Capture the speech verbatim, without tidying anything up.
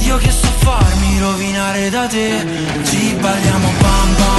io che so farmi rovinare da te. Ci balliamo pam pam